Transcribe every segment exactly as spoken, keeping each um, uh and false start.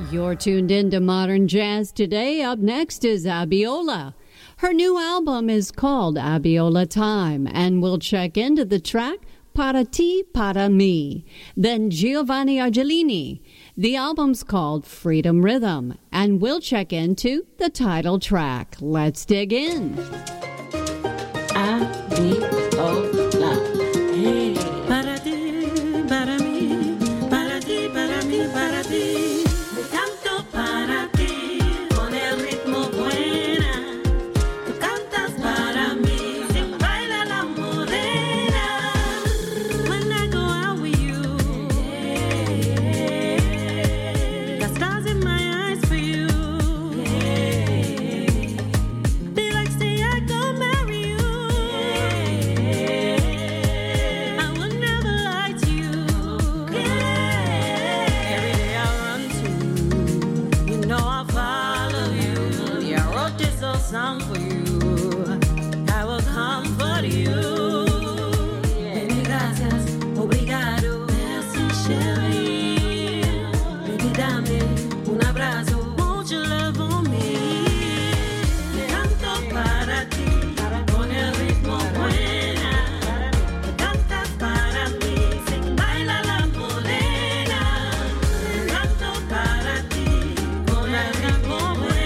You're tuned in to Modern Jazz today. Up next is Abiola. Her new album is called Abiola Time, and we'll check into the track Para Ti, Para Mi. Then Giovanni Argelini. The album's called Freedom Rhythm, and we'll check into the title track. Let's dig in. Abiola. Hey. Para ti, para mí, para ti, para mí, para ti. Song for you, I will come for you. Baby, gracias, obrigado, merci chérie. Baby, dame un abrazo, won't you love on me? Canto para ti, con el ritmo buena. Cantas para mí, sin baila la morena. Canto para ti, con el ritmo buena.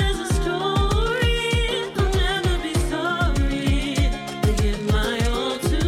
All to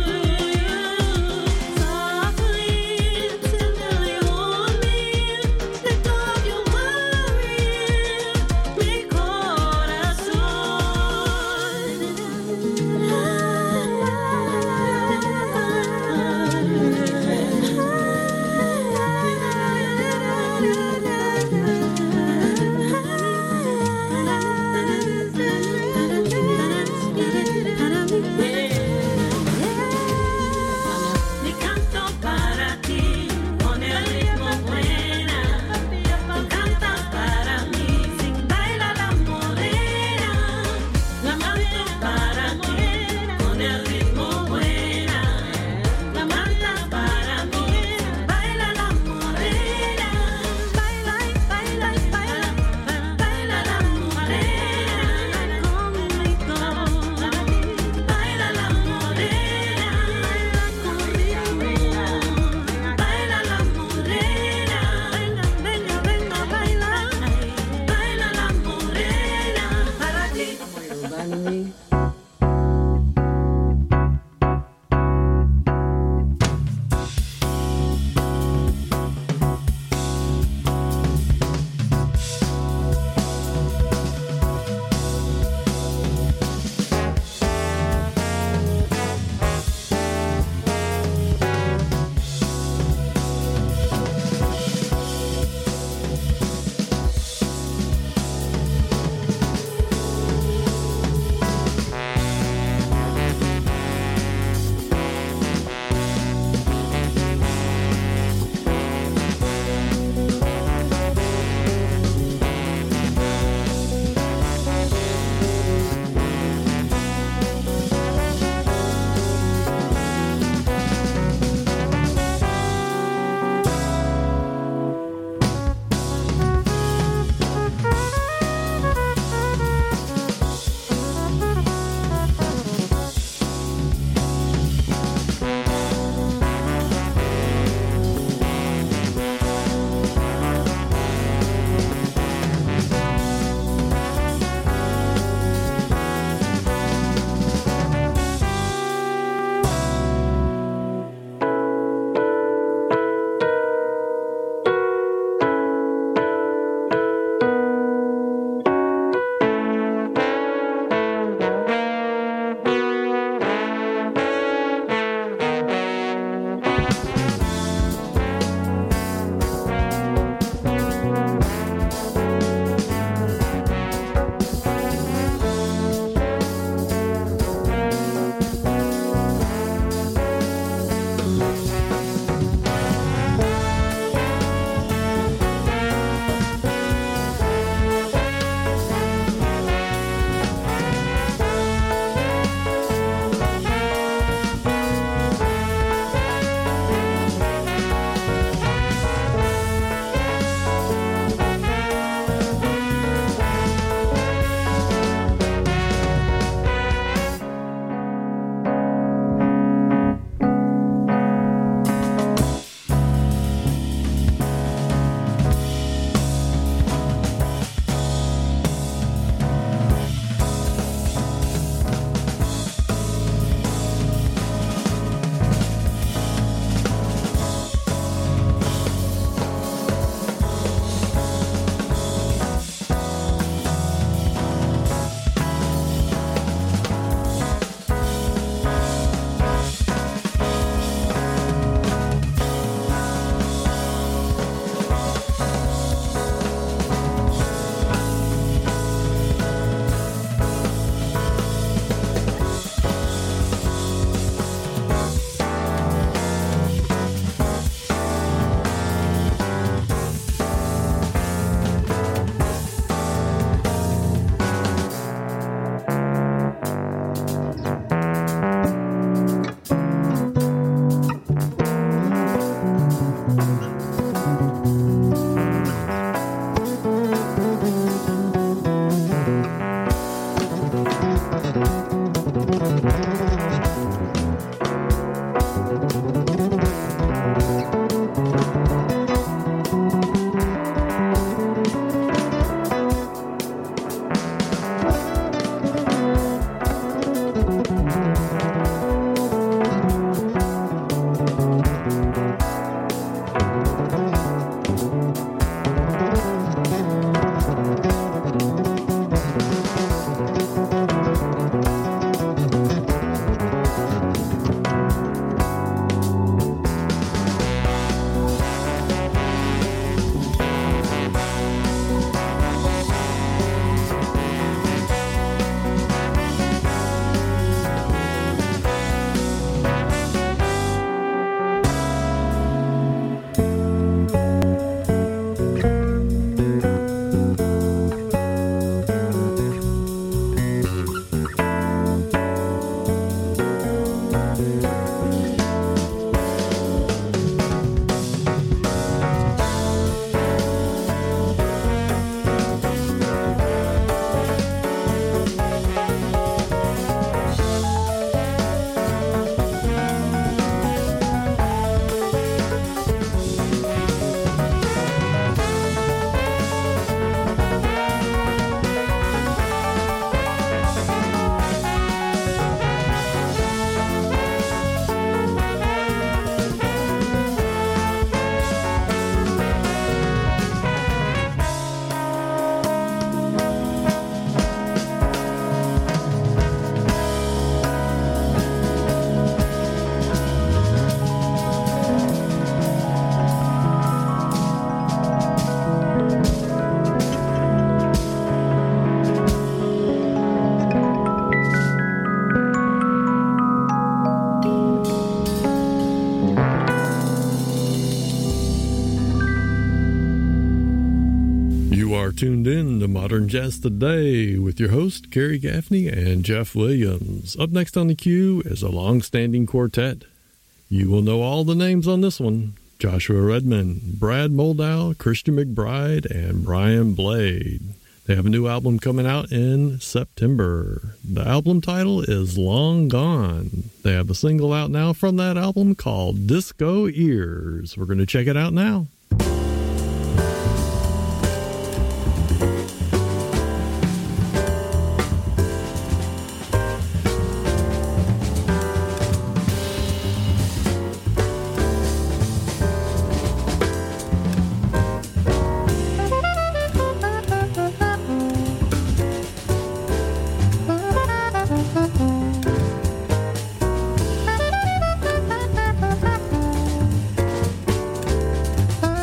Tuned in to Modern Jazz Today with your host, Kerry Gaffney and Jeff Williams. Up next on the queue is a long-standing quartet. You will know all the names on this one. Joshua Redman, Brad Moldow, Christian McBride, and Brian Blade. They have a new album coming out in September. The album title is Long Gone. They have a single out now from that album called Disco Ears. We're going to check it out now. Bye.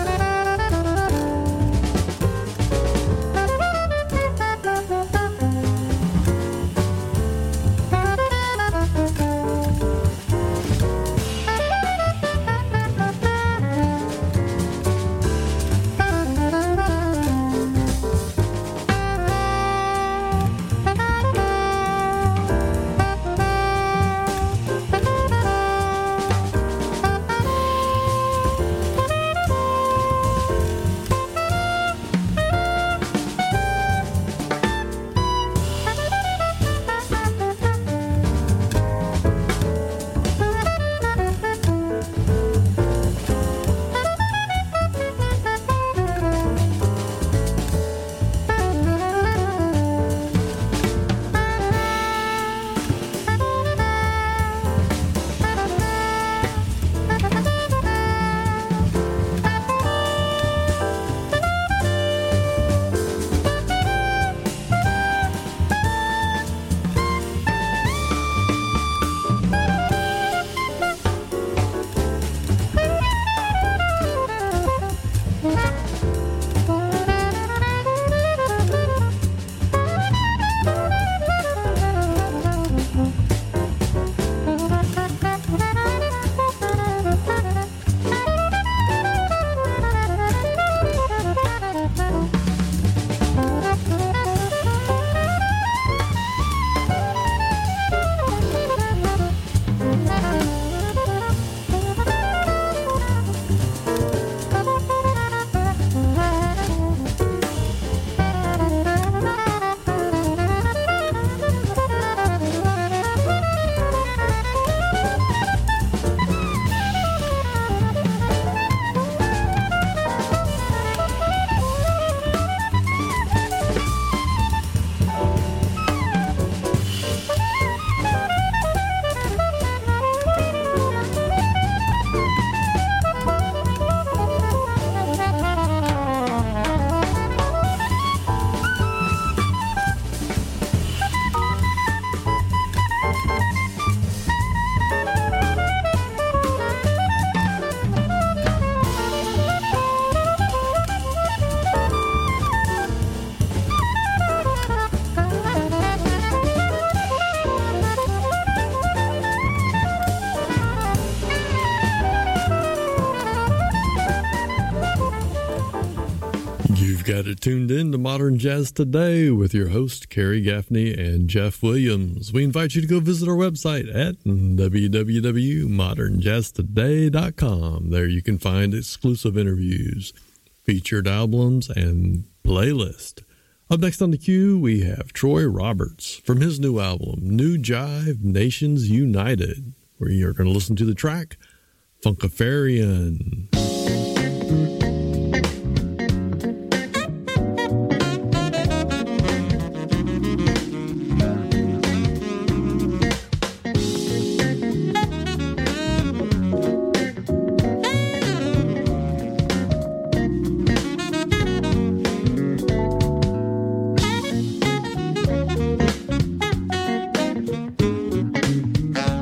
got it tuned in to Modern Jazz Today with your host, Kerry Gaffney and Jeff Williams. We invite you to go visit our website at w w w dot modern jazz today dot com. There you can find exclusive interviews, featured albums, and playlist. Up next on the queue, we have Troy Roberts from his new album, New Jive Nations United, where you're going to listen to the track, Funkafarian.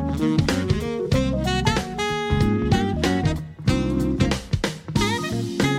Thank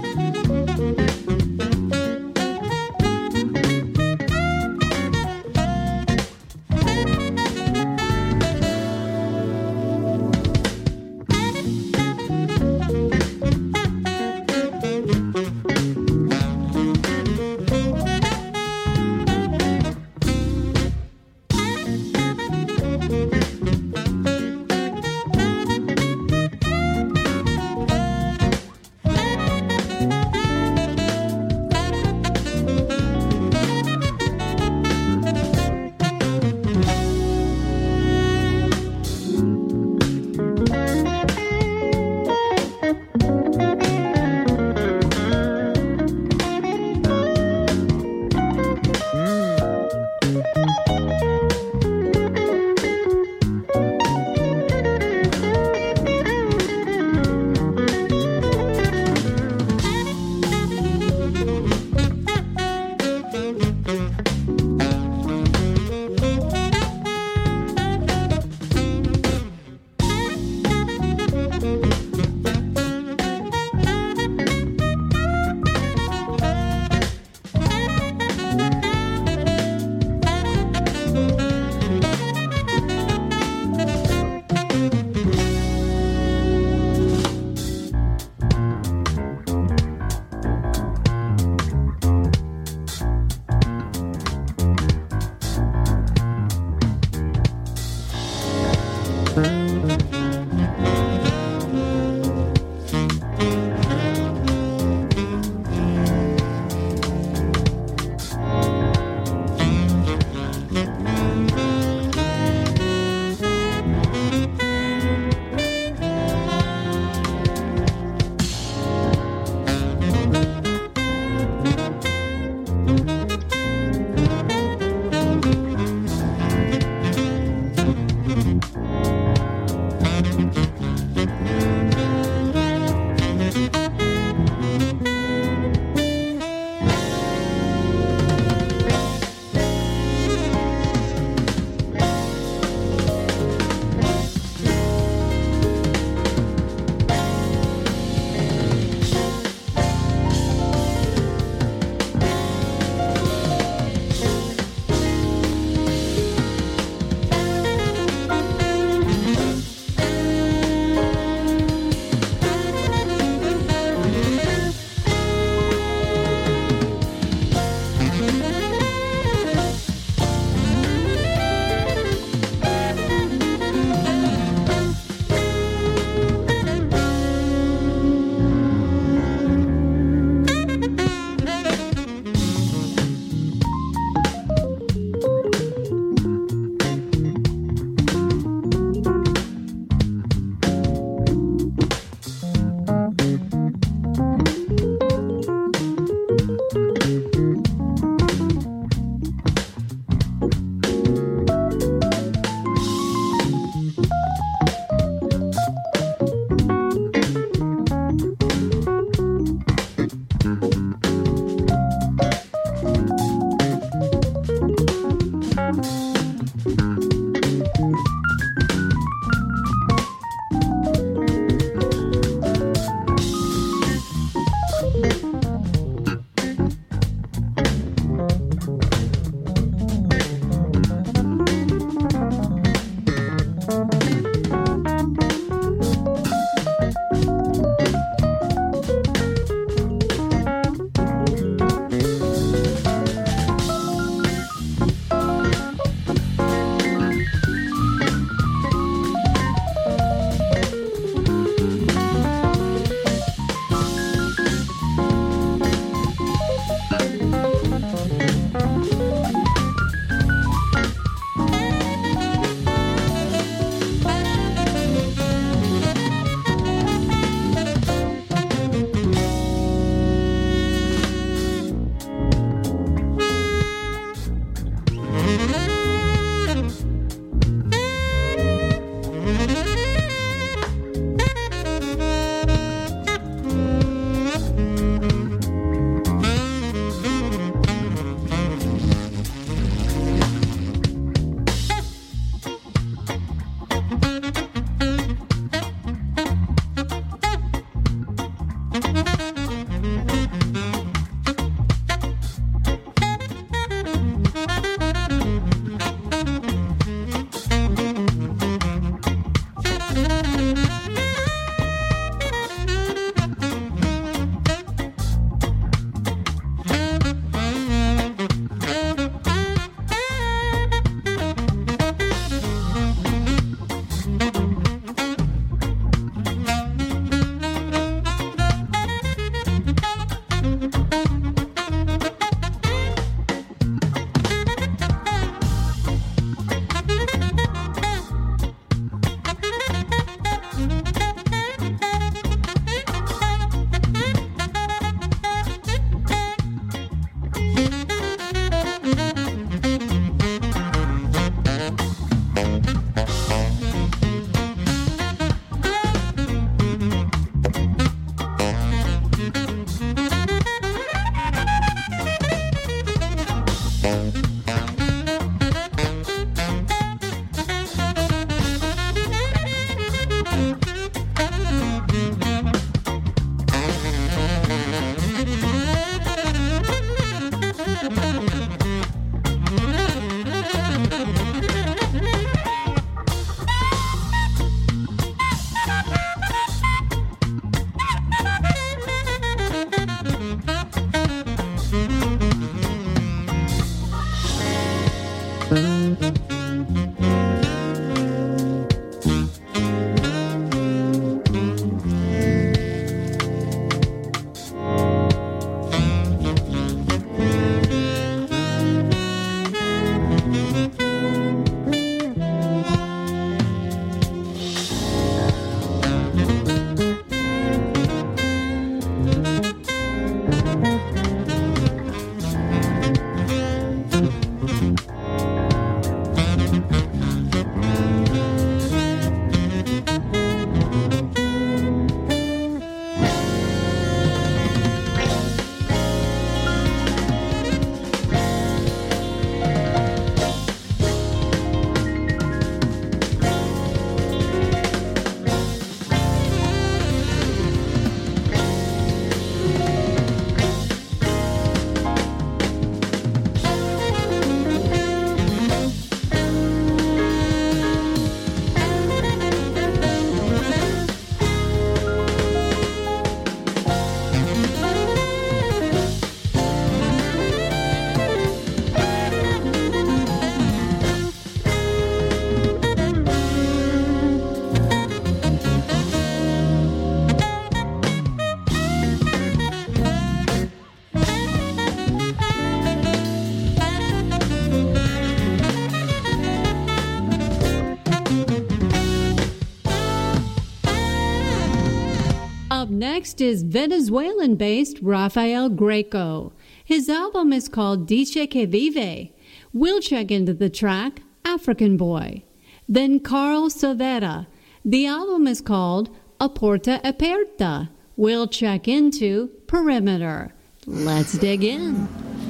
Up next is Venezuelan-based Rafael Greco. His album is called Dice Que Vive. We'll check into the track African Boy. Then Carl Silvera. The album is called A Porta Aperta. We'll check into Perimeter. Let's dig in.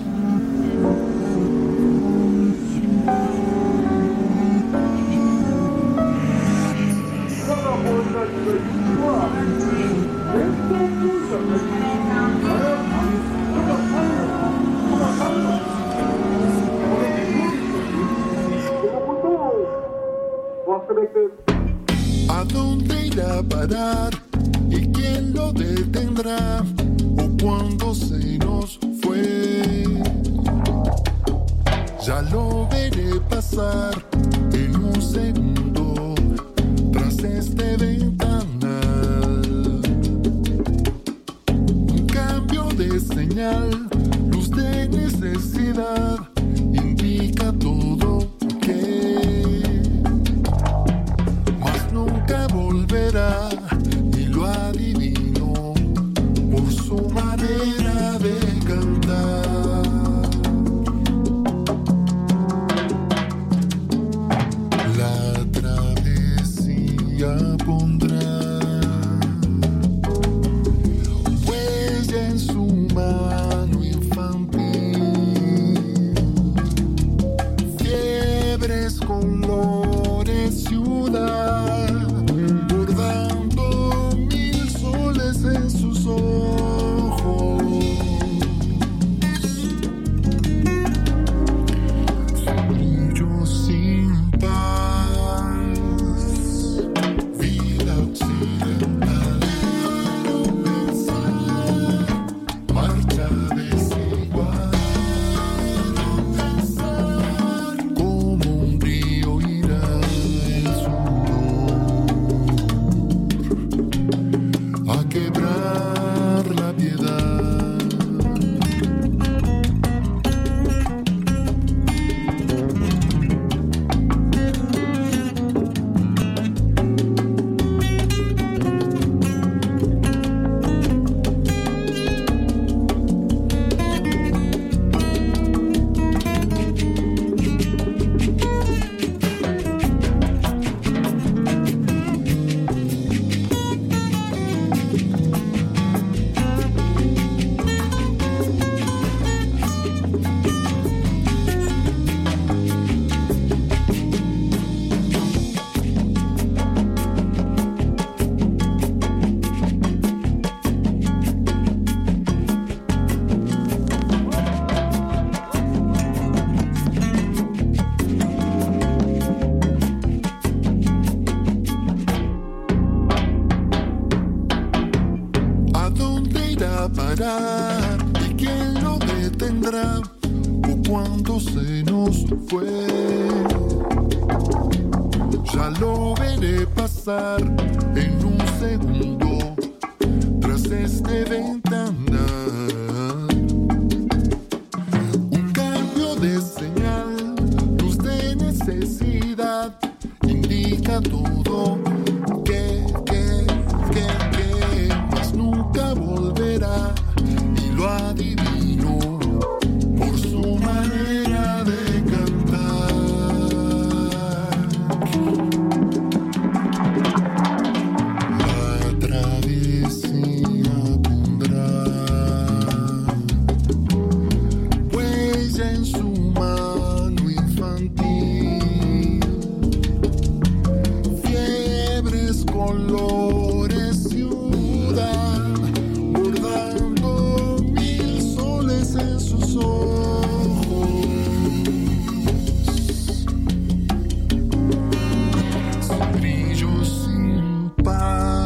¿A dónde irá a parar? ¿Y quién lo detendrá? ¿O cuándo se nos fue? Ya lo veré pasar en un segundo tras este ventanal. Un cambio de señal, luz de necesidad, indica todo que más nunca volverá, y lo adivino por su manera de cantar. La travesía pondrá a parar y quién lo detendrá o cuando se nos fue. Ya lo veré pasar en un